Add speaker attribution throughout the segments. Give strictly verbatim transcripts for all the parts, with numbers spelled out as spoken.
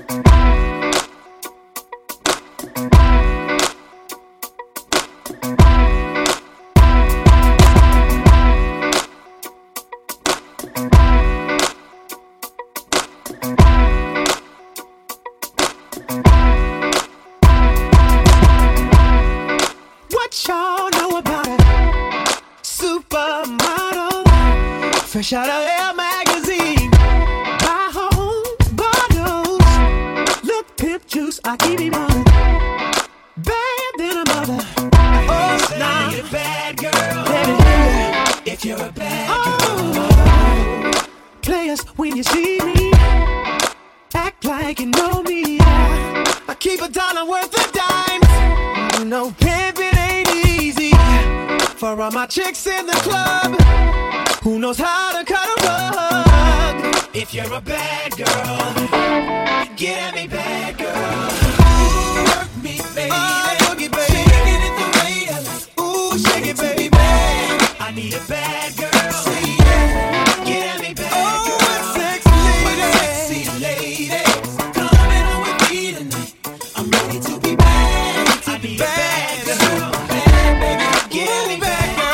Speaker 1: Fresh out of Elle magazine, buy her own bottles. Look, pimp juice, I keep it running. Bad than a mother. Oh, now you're a bad girl. Baby, if you're a bad oh. girl. Players, when you see me, act like you know me. I keep a dollar worth of dimes. You know, pimping ain't easy. For all my chicks in the club, who knows how to cut a rug? If you're a bad girl, get at me, bad girl. Work me, baby. Oh, work it, baby. Shake it the way I like. Ooh, shake it, baby. I need a bad girl. See it. Get at me, bad oh, girl. Oh, sexy lady. Sexy lady. Coming on with me tonight. I'm ready to be bad. I need bad. a bad girl. Bad, baby. Get at me, bad girl.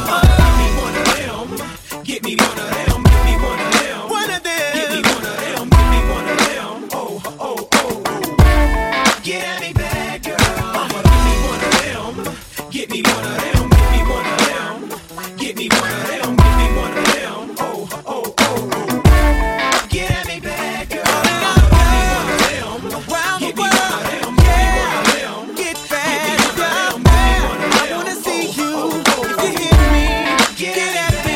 Speaker 1: Get me one of them, get me one of them. One of them. Get me one of them, get me one of them. Oh, oh, oh, oh. Get at me, bad girl. I'ma give me one of them. Get me one of them, get me one of them. Get me one of them, get me one of them. Oh, oh, oh, oh. Get at me, bad girl. I'ma give me one of them. Around the world, yeah. Get bad, girl. I wanna see you. If you hear me, get at me.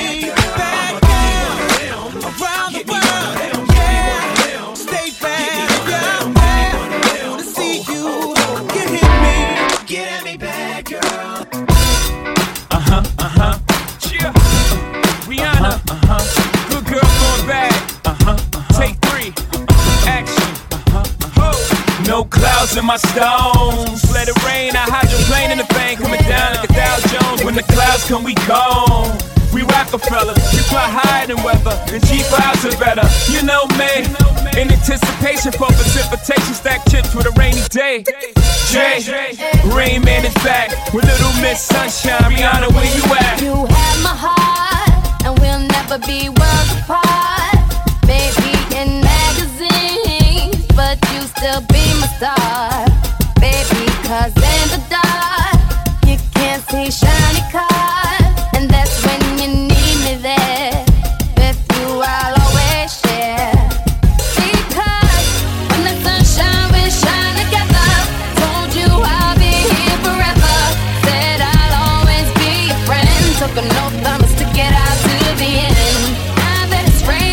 Speaker 2: No clouds in my stones. Let it rain, I hydroplane in the bank. Coming down like a Dow Jones. When the clouds come, we gone. We Rockefeller, we fly higher than weather, and G fives are better. You know me, in anticipation for precipitation, stack chips with a rainy day. Jay, Rain Man is back with Little Miss Sunshine. Rihanna, where you at?
Speaker 3: You have my heart, and we'll never be worlds apart. Maybe in magazines, but you still be my star. Baby, cause in the dark, you can't see shiny cars. And that's when you need me there. With you I'll always share. Because when the sunshine we shine together. Told you I'll be here forever. Said I'll always be your friend. Took an oath, promise to get out to the end. Now that it's raining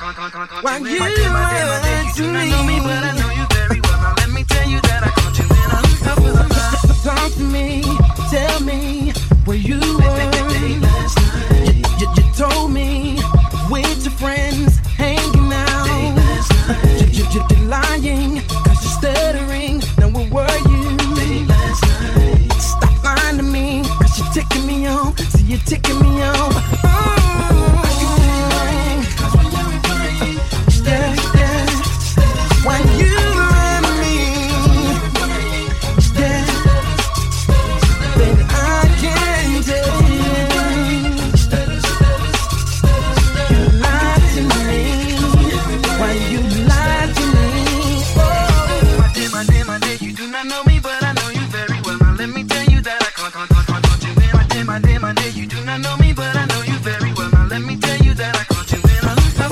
Speaker 1: Why you lied to me? But I know you very well. Now let me tell you that I caught you in a couple of times. Talk to me, tell me where you were. You, you, you told me with your friends hanging out. You, you, you, you're lying, cause you're stuttering. Now where were you? Stop lying to me, cause you're ticking me on. See, you're ticking me on. Oh. When you and me, yeah, then I can tell you, you lied to me. When you lied to me, oh, my dear, my dear, my dear, you do not know me, but I know you very well. Now let me tell you that I can't, can't, can't, can't, can't you in. My dear, my dear, my dear, you do not know me, but I know you very well. Now let me tell you that I can't you in.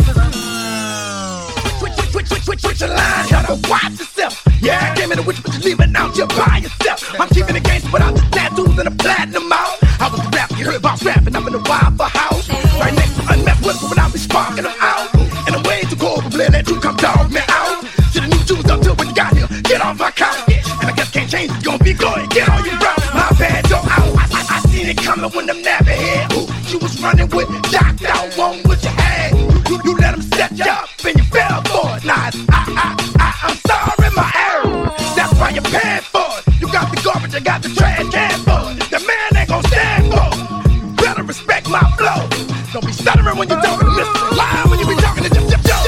Speaker 1: Switch your line, gotta watch yourself. Yeah, I came in the witch, but you're leaving out you by yourself. I'm keeping the gangster without the tattoos and the platinum out. I was a rapper, you heard about rapping, I'm in the Waffle House. Right next to unmet whistle without me sparking them out. And I'm way too cold for playing that you come dog me out. Should've knew you was up till when you got here, get off my couch. And I guess can't change, it's gonna be good, get on your route. My bad, yo, out. I, I, I seen it coming when them never had. Ooh, you was running with knocked out, one with your head. You, you let them set you up and you fell for it. Nah, I, I, I, I'm sorry, my error. That's why you're paying for it. You got the garbage, I got the trash can for it. The man ain't gon' stand for it. Better respect my flow. Don't be stuttering when you're talking, listen. Lie when you be talking to Jim Jim Joe.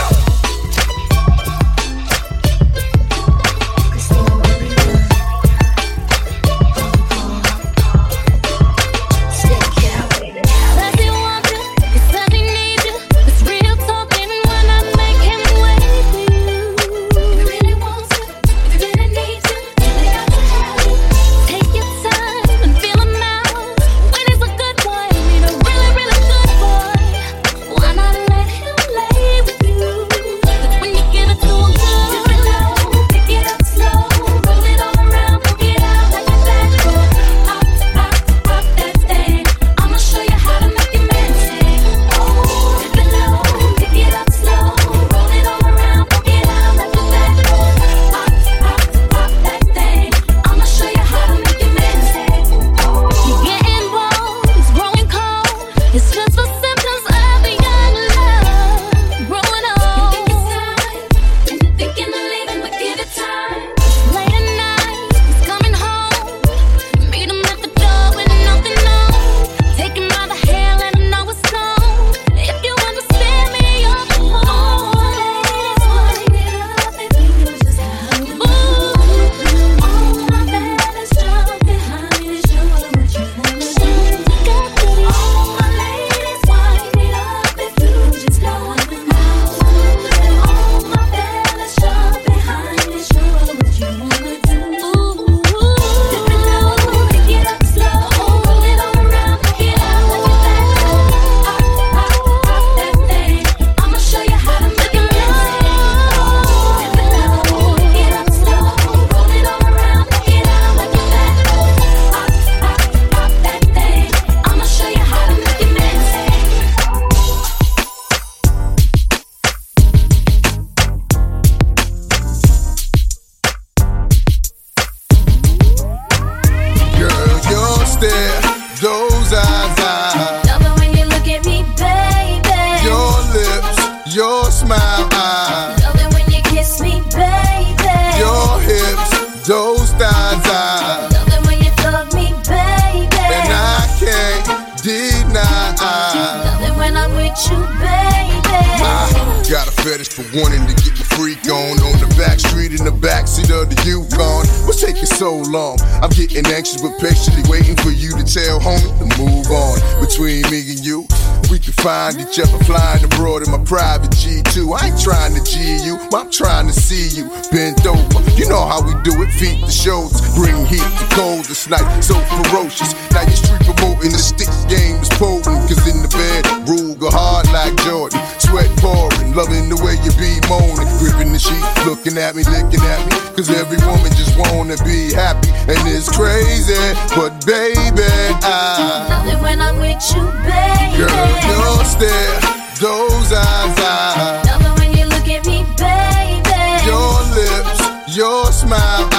Speaker 4: I'm getting anxious but patiently waiting for you to tell homie to move on. Between me and you, we can find each other flying abroad in my private G two. I ain't trying to G you, I'm trying to see you bent over. You know how we do it, feet to shoulders, bring heat to coldest night, so ferocious. Now you street promoting the stick game is potent, cause in the bed, Ruger hard like Jordan, sweat pouring, loving the way you be moaning, gripping the sheet, looking at me, licking at me, cause every woman just wanna be happy, and it's crazy, but baby, I
Speaker 3: love it when I'm with you, baby.
Speaker 4: Girl, your stare, those eyes, I smile.